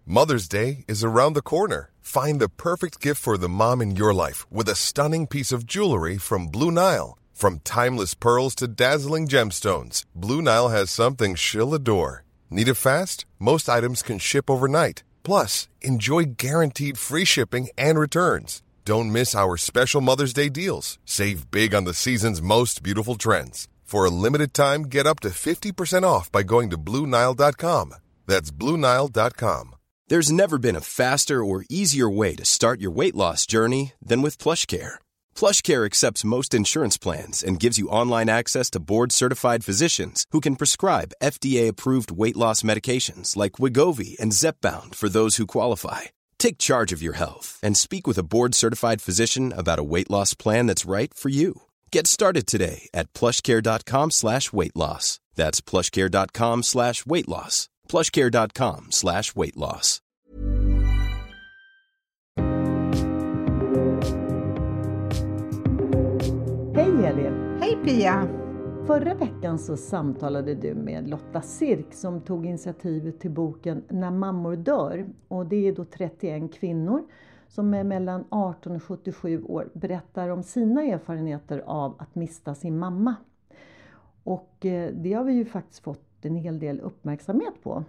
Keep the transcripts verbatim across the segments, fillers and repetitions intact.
Mother's Day is around the corner. Find the perfect gift for the mom in your life with a stunning piece of jewelry from Blue Nile. From timeless pearls to dazzling gemstones, Blue Nile has something she'll adore. Need it fast? Most items can ship overnight. Plus, enjoy guaranteed free shipping and returns. Don't miss our special Mother's Day deals. Save big on the season's most beautiful trends. For a limited time, get up to fifty percent off by going to Blue Nile dot com. That's Blue Nile dot com. There's never been a faster or easier way to start your weight loss journey than with PlushCare. PlushCare accepts most insurance plans and gives you online access to board-certified physicians who can prescribe F D A-approved weight loss medications like Wegovy and Zepbound for those who qualify. Take charge of your health and speak with a board-certified physician about a weight loss plan that's right for you. Get started today at plushcare.com slash weight loss. That's plushcare.com slash weight loss. plushcare.com slash weight loss. Hej Elin! Hej Pia! Förra veckan så samtalade du med Lotta Sirk som tog initiativet till boken När mammor dör. Och det är då trettioen kvinnor som är mellan arton och sjuttiosju år berättar om sina erfarenheter av att mista sin mamma. Och det har vi ju faktiskt fått en hel del uppmärksamhet på.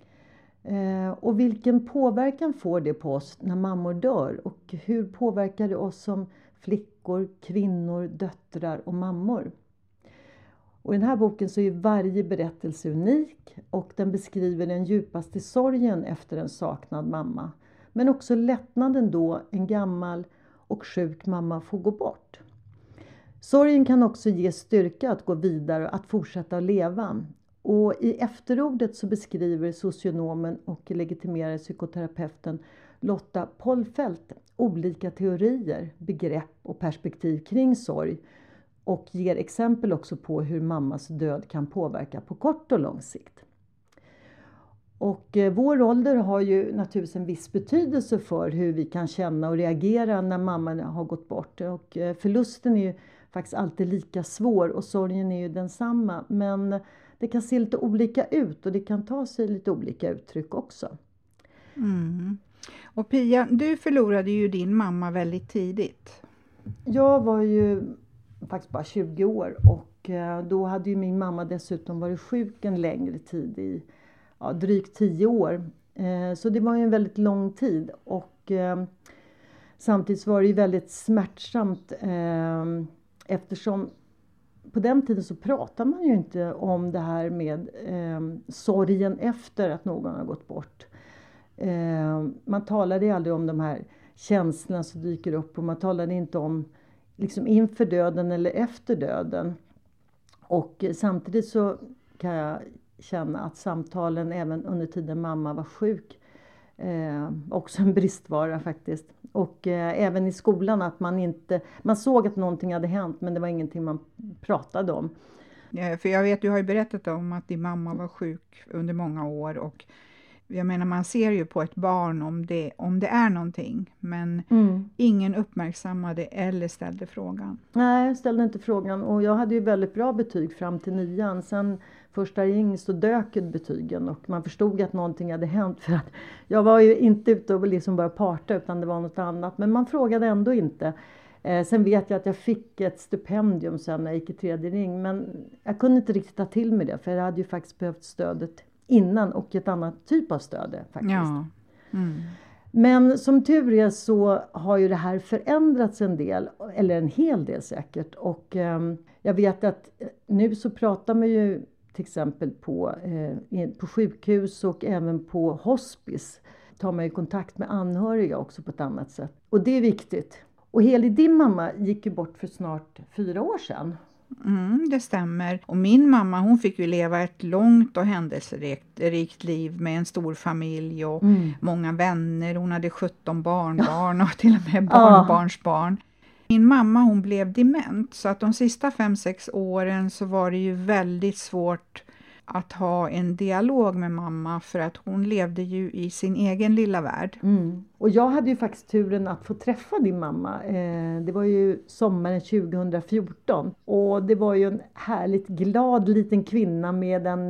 Och vilken påverkan får det på oss när mammor dör? Och hur påverkar det oss som flickor, kvinnor, döttrar och mammor? Och i den här boken så är varje berättelse unik och den beskriver den djupaste sorgen efter en saknad mamma. Men också lättnaden då en gammal och sjuk mamma får gå bort. Sorgen kan också ge styrka att gå vidare och att fortsätta att leva. Och i efterordet så beskriver socionomen och legitimerade psykoterapeuten Lotta Pollfeldt olika teorier, begrepp och perspektiv kring sorg. Och ger exempel också på hur mammas död kan påverka på kort och lång sikt. Och eh, vår ålder har ju naturligtvis en viss betydelse för hur vi kan känna och reagera när mamman har gått bort. Och eh, förlusten är ju faktiskt alltid lika svår och sorgen är ju densamma. Men det kan se lite olika ut och det kan ta sig lite olika uttryck också. Mm. Och Pia, du förlorade ju din mamma väldigt tidigt. Jag var ju faktiskt bara tjugo år och då hade ju min mamma dessutom varit sjuk en längre tid i ja, drygt tio år. Så det var ju en väldigt lång tid och samtidigt var det ju väldigt smärtsamt eftersom på den tiden så pratar man ju inte om det här med sorgen efter att någon har gått bort. Man talade aldrig om de här känslorna som dyker upp och man talade inte om liksom inför döden eller efter döden. Och samtidigt så kan jag känna att samtalen även under tiden mamma var sjuk eh, också en bristvara faktiskt. Och eh, även i skolan att man inte, man såg att någonting hade hänt men det var ingenting man pratade om. Ja, för jag vet, du har ju berättat om att din mamma var sjuk under många år och jag menar man ser ju på ett barn om det, om det är någonting. Men mm. ingen uppmärksammade eller ställde frågan. Nej, jag ställde inte frågan. Och jag hade ju väldigt bra betyg fram till nian. Sen första ring så dök betygen. Och man förstod att någonting hade hänt. För att jag var ju inte ute och liksom bara parta utan det var något annat. Men man frågade ändå inte. Eh, sen vet jag att jag fick ett stipendium sen när jag gick i tredje ring. Men jag kunde inte riktigt ta till mig det. För jag hade ju faktiskt behövt stödet innan och ett annat typ av stöd faktiskt. Ja. Mm. Men som tur är så har ju det här förändrats en del, eller en hel del säkert. Och eh, jag vet att nu så pratar man ju till exempel på, eh, på sjukhus och även på hospice. Tar man ju kontakt med anhöriga också på ett annat sätt. Och det är viktigt. Och Heli, din mamma gick ju bort för snart fyra år sedan. Mm, det stämmer. Och min mamma, hon fick ju leva ett långt och händelserikt liv med en stor familj och mm. många vänner. Hon hade sjutton barnbarn och till och med barnbarnsbarn. Min mamma, hon blev dement så att de sista fem sex åren så var det ju väldigt svårt att ha en dialog med mamma för att hon levde ju i sin egen lilla värld. Mm. Och jag hade ju faktiskt turen att få träffa din mamma. Eh, det var ju sommaren tjugo fjorton och det var ju en härligt glad liten kvinna med en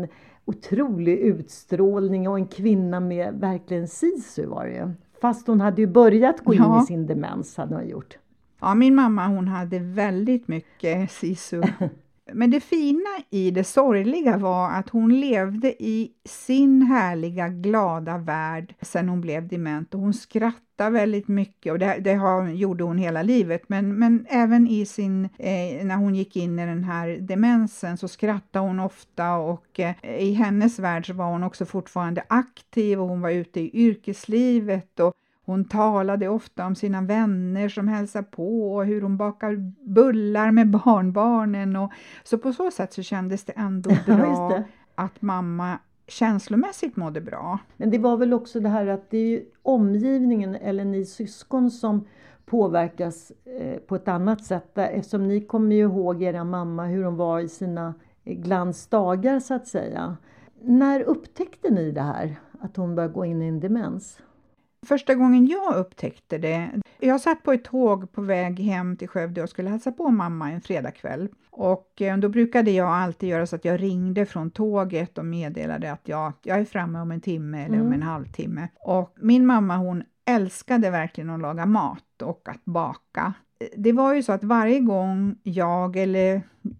otrolig utstrålning och en kvinna med verkligen sisu var det. Fast hon hade ju börjat gå Ja. in i sin demens, hade hon gjort. Ja, min mamma hon hade väldigt mycket sisu. Men det fina i det sorgliga var att hon levde i sin härliga, glada värld sedan hon blev dement. Och hon skrattade väldigt mycket och det, det har, gjorde hon hela livet. Men, men även i sin, eh, när hon gick in i den här demensen så skrattade hon ofta. Och eh, i hennes värld så var hon också fortfarande aktiv och hon var ute i yrkeslivet. Och hon talade ofta om sina vänner som hälsar på och hur hon bakar bullar med barnbarnen. Och, så på så sätt så kändes det ändå bra Ja, det. att mamma känslomässigt mådde bra. Men det var väl också det här att det är ju omgivningen eller ni syskon som påverkas eh, på ett annat sätt. Där, eftersom ni kommer ju ihåg era mamma hur hon var i sina glansdagar så att säga. När upptäckte ni det här? Att hon började gå in i en demens? Första gången jag upptäckte det, jag satt på ett tåg på väg hem till Skövde och skulle hälsa på mamma en fredagkväll. Och då brukade jag alltid göra så att jag ringde från tåget och meddelade att jag, jag är framme om en timme eller Mm. om en halvtimme. Och min mamma hon älskade verkligen att laga mat och att baka. Det var ju så att varje gång jag eller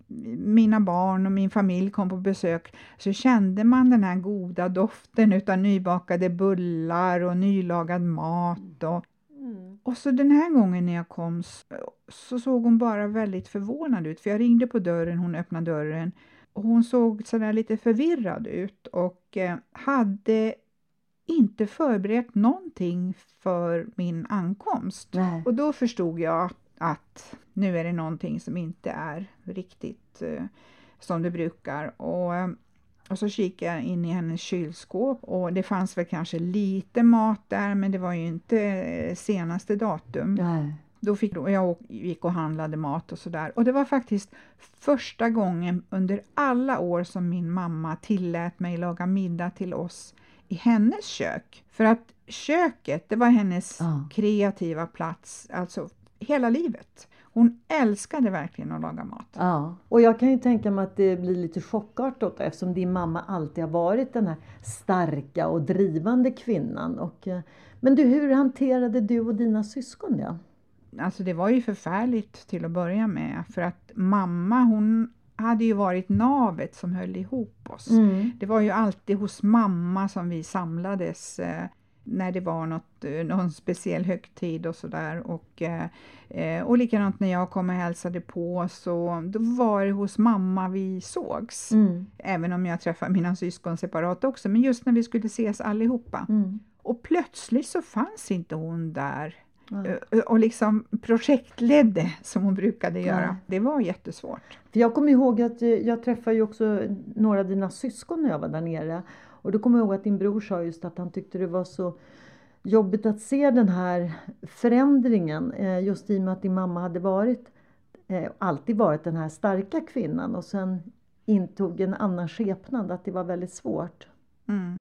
mina barn och min familj kom på besök så kände man den här goda doften utav nybakade bullar och nylagad mat. Och, Mm. och så den här gången när jag kom så, så såg hon bara väldigt förvånad ut. För jag ringde på dörren, hon öppnade dörren och hon såg sådär lite förvirrad ut och eh, hade inte förberett någonting för min ankomst. Nej. Och då förstod jag att nu är det någonting som inte är riktigt eh, som det brukar. Och, eh, och så kikade jag in i hennes kylskåp och det fanns väl kanske lite mat där men det var ju inte eh, senaste datum. Nej. Då fick jag gick och handlade mat och sådär. Och det var faktiskt första gången under alla år som min mamma tillät mig laga middag till oss i hennes kök. För att köket, det var hennes Ja. kreativa plats, alltså hela livet. Hon älskade verkligen att laga mat. Ja, och jag kan ju tänka mig att det blir lite chockartat eftersom din mamma alltid har varit den här starka och drivande kvinnan. Och, eh, men du, hur hanterade du och dina syskon det? Alltså det var ju förfärligt till att börja med. För att mamma, hon hade ju varit navet som höll ihop oss. Mm. Det var ju alltid hos mamma som vi samlades eh, när det var något, eh, någon speciell högtid och sådär. Och, eh, och likadant när jag kom och hälsade på så då var det hos mamma vi sågs. Mm. Även om jag träffade mina syskon separat också. Men just när vi skulle ses allihopa. Mm. Och plötsligt så fanns inte hon där. Ja. eh, Och liksom projektledde som hon brukade göra. Ja. Det var jättesvårt. För jag kommer ihåg att eh, jag träffade ju också några av dina syskon när jag var där nere. Och då kommer jag ihåg att din bror sa just att han tyckte det var så jobbigt att se den här förändringen. Eh, just i och med att din mamma hade varit, eh, alltid varit den här starka kvinnan. Och sen intog en annan skepnad, att det var väldigt svårt. Mm.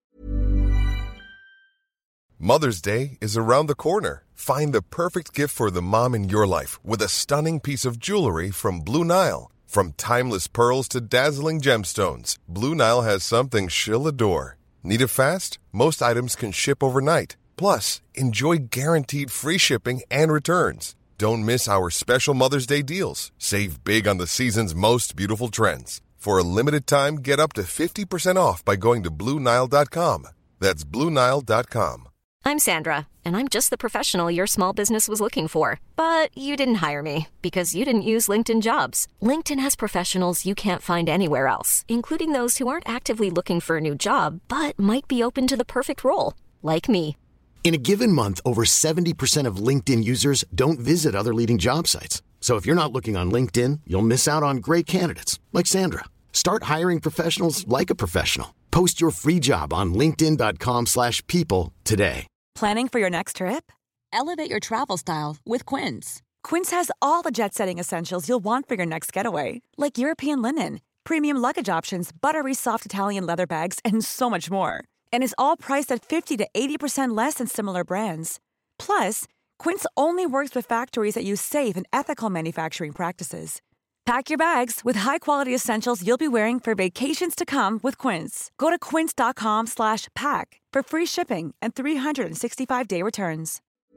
Mother's Day is around the corner. Find the perfect gift for the mom in your life with a stunning piece of jewelry from Blue Nile. From timeless pearls to dazzling gemstones, Blue Nile has something she'll adore. Need it fast? Most items can ship overnight. Plus, enjoy guaranteed free shipping and returns. Don't miss our special Mother's Day deals. Save big on the season's most beautiful trends. For a limited time, get up to fifty percent off by going to Blue Nile dot com. That's Blue Nile dot com. I'm Sandra, and I'm just the professional your small business was looking for. But you didn't hire me because you didn't use LinkedIn Jobs. LinkedIn has professionals you can't find anywhere else, including those who aren't actively looking for a new job, but might be open to the perfect role, like me. In a given month, over seventy percent of LinkedIn users don't visit other leading job sites. So if you're not looking on LinkedIn, you'll miss out on great candidates like Sandra. Start hiring professionals like a professional. Post your free job on linkedin dot com slash people today. Planning for your next trip? Elevate your travel style with Quince. Quince has all the jet-setting essentials you'll want for your next getaway, like European linen, premium luggage options, buttery soft Italian leather bags, and so much more. And is all priced at fifty to eighty percent less than similar brands. Plus, Quince only works with factories that use safe and ethical manufacturing practices. Pack your bags with high-quality essentials you'll be wearing for vacations to come with Quince. Go to quince.com slash pack for free shipping and three sixty-five day returns.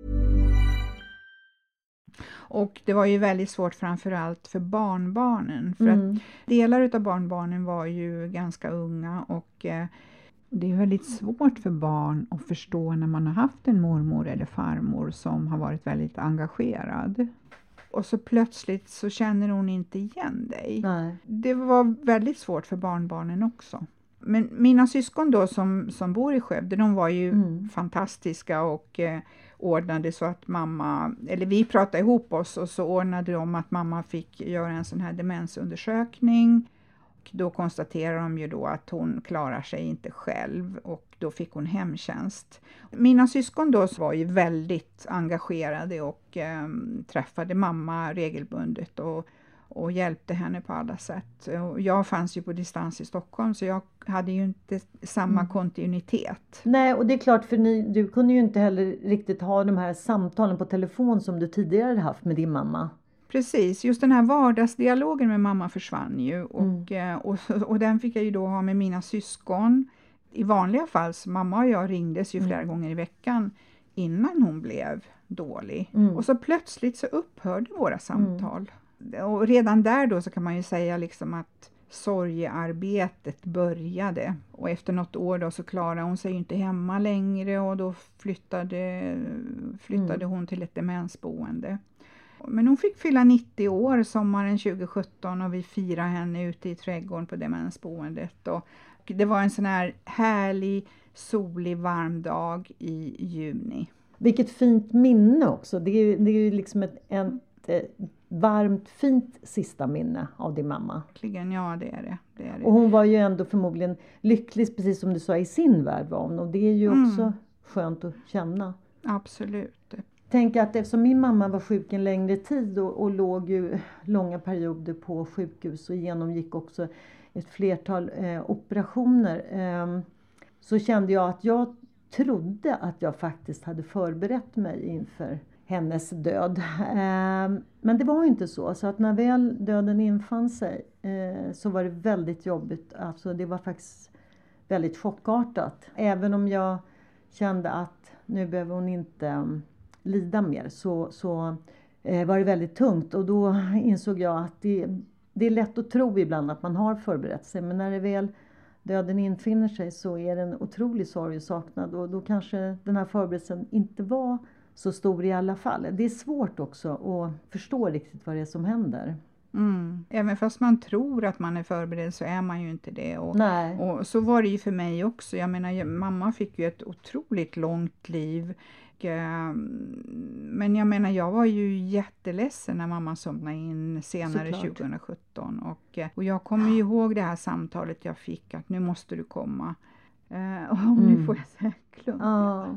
Och det var ju väldigt svårt framförallt för barnbarnen. För Mm. att delar av barnbarnen var ju ganska unga och eh, det är väldigt svårt för barn att förstå när man har haft en mormor eller farmor som har varit väldigt engagerad. Och så plötsligt så känner hon inte igen dig. Nej. Det var väldigt svårt för barnbarnen också. Men mina syskon då som, som bor i Skövde, de var ju Mm. fantastiska och eh, ordnade så att mamma, eller vi pratade ihop oss och så ordnade de att mamma fick göra en sån här demensundersökning. Och då konstaterar de ju då att hon klarar sig inte själv och då fick hon hemtjänst. Mina syskon då var ju väldigt engagerade och eh, träffade mamma regelbundet och, och hjälpte henne på alla sätt. Och jag fanns ju på distans i Stockholm så jag hade ju inte samma Mm. kontinuitet. Nej, och det är klart för ni, du kunde ju inte heller riktigt ha de här samtalen på telefon som du tidigare hade haft med din mamma. Precis, just den här vardagsdialogen med mamma försvann ju och, Mm. och, och den fick jag ju då ha med mina syskon. I vanliga fall, så mamma och jag ringdes ju flera Mm. gånger i veckan innan hon blev dålig. Mm. Och så plötsligt så upphörde våra samtal. Och redan där då så kan man ju säga liksom att sorgearbetet började. Och efter något år då så klarade hon sig inte hemma längre och då flyttade, flyttade Mm. hon till ett demensboende. Men hon fick fylla nittio år sommaren tjugo sjutton och vi firade henne ute i trädgården på demensboendet. Och det var en sån här härlig, solig, varm dag i juni. Vilket fint minne också. Det är ju, det är ju liksom ett, ett, ett varmt, fint sista minne av din mamma. Verkligen, ja det är det. det, är det. Och hon var ju ändå förmodligen lycklig, precis som du sa, i sin värld var hon. Och det är ju Mm. också skönt att känna. Absolut. Tänk att eftersom min mamma var sjuk en längre tid och, och låg ju långa perioder på sjukhus och genomgick också ett flertal eh, operationer. Eh, så kände jag att jag trodde att jag faktiskt hade förberett mig inför hennes död. Eh, men det var ju inte så. Så att när väl döden infann sig eh, så var det väldigt jobbigt. Alltså det var faktiskt väldigt chockartat. Även om jag kände att nu behöver hon inte um, lida mer så, så eh, var det väldigt tungt. Och då insåg jag att det, det är lätt att tro ibland att man har förberett sig. Men när det väl döden infinner sig så är det en otrolig sorg och saknad. Och då kanske den här förberedelsen inte var så stor i alla fall. Det är svårt också att förstå riktigt vad det är som händer. Mm. Även fast man tror att man är förberedd så är man ju inte det. Och, Nej. och så var det ju för mig också. Jag menar, mamma fick ju ett otroligt långt liv. Och, eh, men jag menar, jag var ju jätteledsen när mamma somnade in senare Såklart. tjugo sjutton. Och, och jag kommer ju ihåg det här samtalet jag fick att nu måste du komma. Eh, och nu Mm. får jag så här klump. Ja.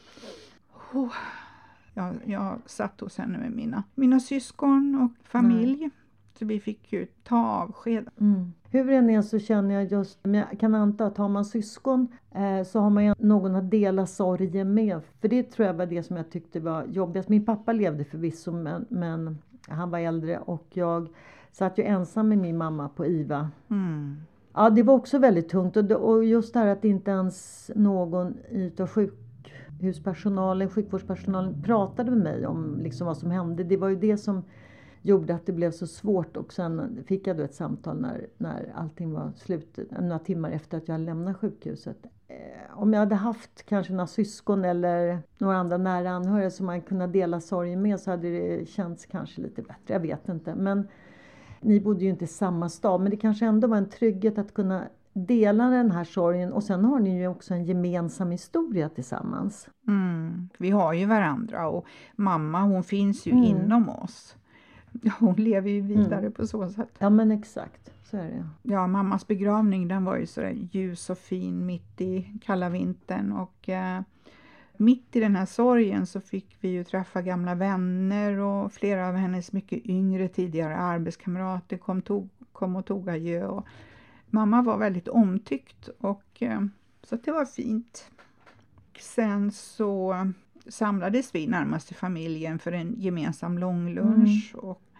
Oh. Jag, jag satt hos henne med mina, mina syskon och familj. Så vi fick ju ta avsked. Mm. Hur än är så känner jag just, men jag kan anta att har man syskon eh, så har man ju någon att dela sorgen med. För det tror jag var det som jag tyckte var jobbigast. Min pappa levde förvisso men, men han var äldre och jag satt ju ensam med min mamma på I V A. Mm. Ja, det var också väldigt tungt och, det, och just det här att inte ens någon utav sjukhuspersonalen, sjukvårdspersonalen pratade med mig om liksom vad som hände. Det var ju det som gjorde att det blev så svårt och sen fick jag då ett samtal när, när allting var slut, några timmar efter att jag lämnade sjukhuset. Eh, om jag hade haft kanske några syskon eller några andra nära anhöriga som man kunde dela sorgen med så hade det känts kanske lite bättre, jag vet inte. Men ni bodde ju inte i samma stad, men det kanske ändå var en trygghet att kunna dela den här sorgen och sen har ni ju också en gemensam historia tillsammans. Mm. Vi har ju varandra och mamma hon finns ju Mm. inom oss. Hon lever ju vidare Mm. på så sätt. Ja men exakt, så är det. Ja, mammas begravning den var ju så där ljus och fin mitt i kalla vintern och eh, mitt i den här sorgen så fick vi ju träffa gamla vänner och flera av hennes mycket yngre tidigare arbetskamrater kom, tog, kom och tog adjö och mamma var väldigt omtyckt och eh, så att det var fint. Sen så samlades vi närmast i familjen för en gemensam långlunch. Mm. Och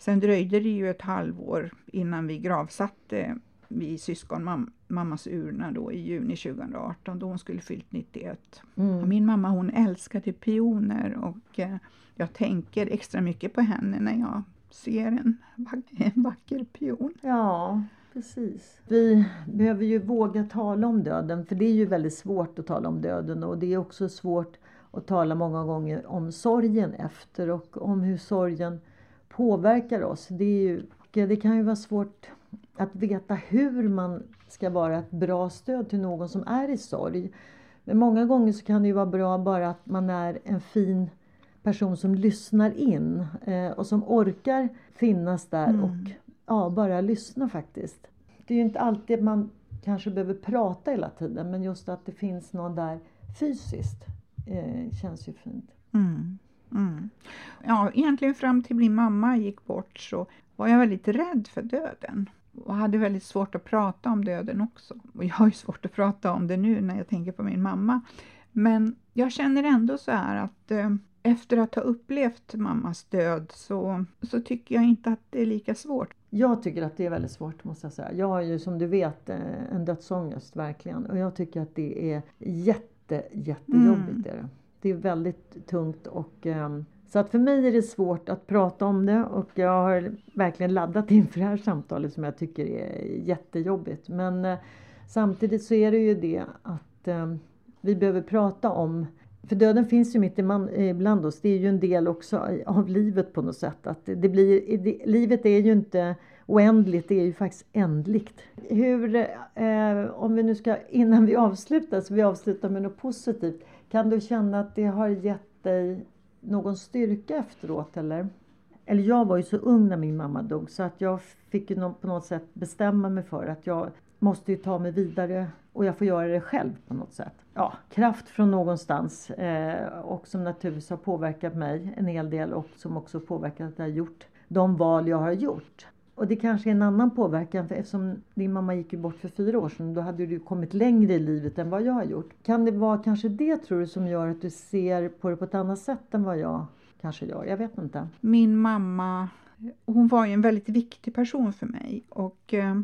Sen dröjde det ju ett halvår innan vi gravsatte vid syskonmammas urna då i juni tjugoarton då hon skulle fyllt nittioett. Mm. Min mamma hon älskade pioner och eh, jag tänker extra mycket på henne när jag ser en, en vacker pion. Ja, precis. Vi behöver ju våga tala om döden, för det är ju väldigt svårt att tala om döden, och det är också svårt att tala många gånger om sorgen efter och om hur sorgen påverkar oss. Det, är ju, det kan ju vara svårt att veta hur man ska vara ett bra stöd till någon som är i sorg. Men många gånger så kan det ju vara bra bara att man är en fin person som lyssnar in eh, och som orkar finnas där mm. och ja, bara lyssna faktiskt. Det är ju inte alltid man kanske behöver prata hela tiden, men just att det finns någon där fysiskt eh, känns ju fint. Mm. Mm. Ja, egentligen fram till min mamma gick bort så var jag väldigt rädd för döden. Och hade väldigt svårt att prata om döden också. Och jag har ju svårt att prata om det nu när jag tänker på min mamma. Men jag känner ändå så här att eh, efter att ha upplevt mammas död så, så tycker jag inte att det är lika svårt. Jag tycker att det är väldigt svårt, måste jag säga. Jag har ju som du vet en dödsångest verkligen. Och jag tycker att det är jätte, jättejobbigt. Mm. Det, det är väldigt tungt och... Eh, Så att för mig är det svårt att prata om det, och jag har verkligen laddat inför det här samtalet som jag tycker är jättejobbigt. Men eh, samtidigt så är det ju det att eh, vi behöver prata om, för döden finns ju mitt ibland oss, det är ju en del också av livet på något sätt. Att det blir, det, livet är ju inte oändligt, det är ju faktiskt ändligt. Hur, eh, om vi nu ska, innan vi avslutar, så vi avslutar med något positivt, kan du känna att det har gett dig någon styrka efteråt, eller? Eller jag var ju så ung när min mamma dog, så att jag fick ju på något sätt bestämma mig för att jag måste ju ta mig vidare och jag får göra det själv på något sätt. Ja, kraft från någonstans eh, och som naturligtvis har påverkat mig en hel del och som också påverkat att jag har gjort de val jag har gjort. Och det kanske är en annan påverkan, för eftersom din mamma gick ju bort för fyra år sedan, då hade du kommit längre i livet än vad jag har gjort. Kan det vara kanske det, tror du, som gör att du ser på det på ett annat sätt än vad jag kanske gör? Jag vet inte. Min mamma, hon var ju en väldigt viktig person för mig. Och eh,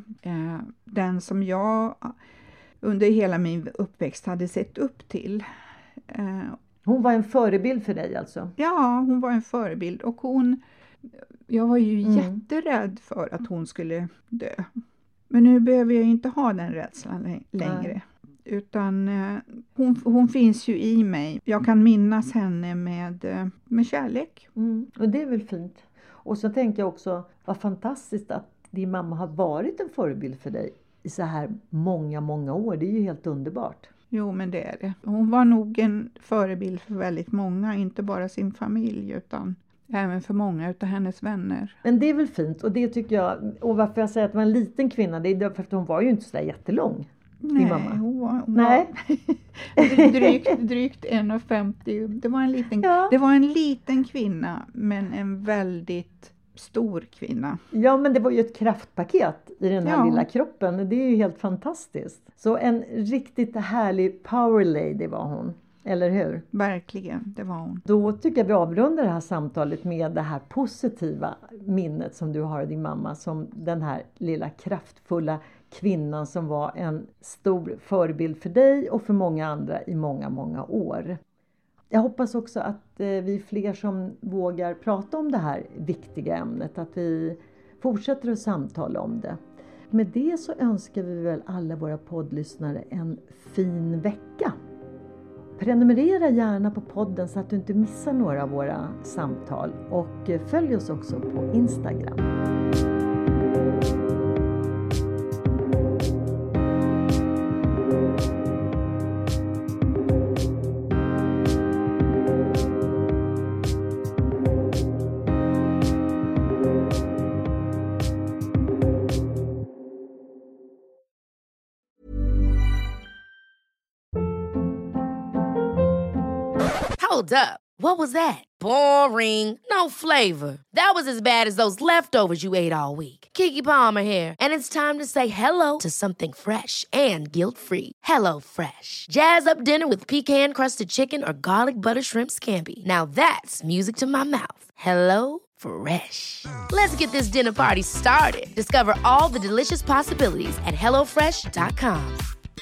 den som jag under hela min uppväxt hade sett upp till. Eh, hon var en förebild för dig alltså? Ja, hon var en förebild. Och hon... Jag var ju mm. jätterädd för att hon skulle dö. Men nu behöver jag inte ha den rädslan längre. Nej. Utan eh, hon, hon finns ju i mig. Jag kan minnas henne med, eh, med kärlek. Mm. Och det är väl fint. Och så tänker jag också, vad fantastiskt att din mamma har varit en förebild för dig i så här många, många år. Det är ju helt underbart. Jo, men det är det. Hon var nog en förebild för väldigt många. Inte bara sin familj, utan... även för många utav hennes vänner. Men det är väl fint. Och det tycker jag. Och varför jag säger att det var en liten kvinna. Det är därför att hon var ju inte så där jättelång. Nej, mamma. Hon var, hon Nej. var drygt, drygt en komma femtio. Det var, en liten, ja. det var en liten kvinna. Men en väldigt stor kvinna. Ja, men det var ju ett kraftpaket i den här ja. lilla kroppen. Det är ju helt fantastiskt. Så en riktigt härlig power lady var hon. Eller hur? Verkligen, det var hon. Då tycker jag vi avrundar det här samtalet med det här positiva minnet som du har av din mamma. Som den här lilla kraftfulla kvinnan som var en stor förebild för dig och för många andra i många, många år. Jag hoppas också att vi är fler som vågar prata om det här viktiga ämnet. Att vi fortsätter att samtala om det. Med det så önskar vi väl alla våra poddlyssnare en fin vecka. Prenumerera gärna på podden så att du inte missar några av våra samtal. Och följ oss också på Instagram. Hold up. What was that? Boring. No flavor. That was as bad as those leftovers you ate all week. Keke Palmer here, and it's time to say hello to something fresh and guilt-free. Hello Fresh. Jazz up dinner with pecan-crusted chicken or garlic butter shrimp scampi. Now that's music to my mouth. Hello Fresh. Let's get this dinner party started. Discover all the delicious possibilities at hello fresh dot com.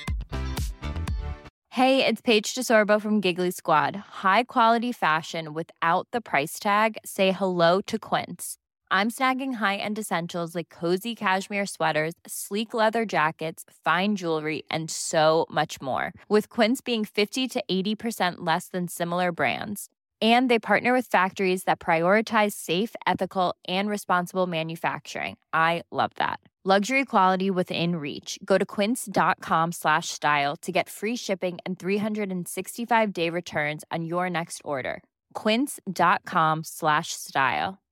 Hey, it's Paige DeSorbo from Giggly Squad. High quality fashion without the price tag. Say hello to Quince. I'm snagging high-end essentials like cozy cashmere sweaters, sleek leather jackets, fine jewelry, and so much more. With Quince being fifty to eighty percent less than similar brands. And they partner with factories that prioritize safe, ethical, and responsible manufacturing. I love that. Luxury quality within reach. Go to quince.com slash style to get free shipping and three sixty-five day returns on your next order. Quince.com slash style.